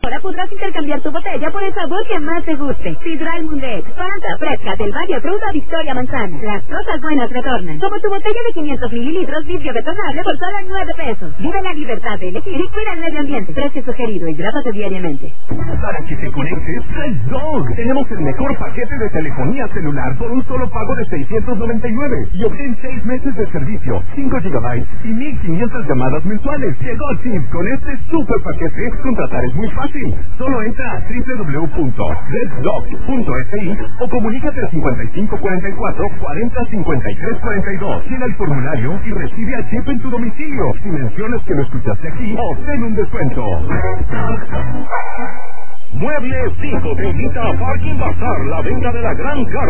Ahora podrás intercambiar tu botella por el sabor que más te guste. Sidral Mundet, Fanta fresca del Valle Fruta Victoria Manzana. Las cosas buenas retornan. Como tu botella de 500 mililitros vidrio retornable por solo 9 pesos. Vive la libertad de elegir y cuida el medio ambiente. Precio sugerido, hidrátate diariamente. Para que te conectes, Red Dog. Tenemos el mejor paquete de telefonía celular por un solo pago de 699. Y obtén 6 meses de servicio, 5 GB y 1500 llamadas mensuales. Llegó Chip. Con este super paquete, contratar es muy fácil. Solo entra a www.reddog.fi o comunícate al 5544 40 53 42. Llena el formulario y recibe a Chip en tu domicilio. Si mencionas que lo escuchaste aquí, obtén un descuento. Muebles Fijo te invita a Parking Bazar, la venta de la gran carta.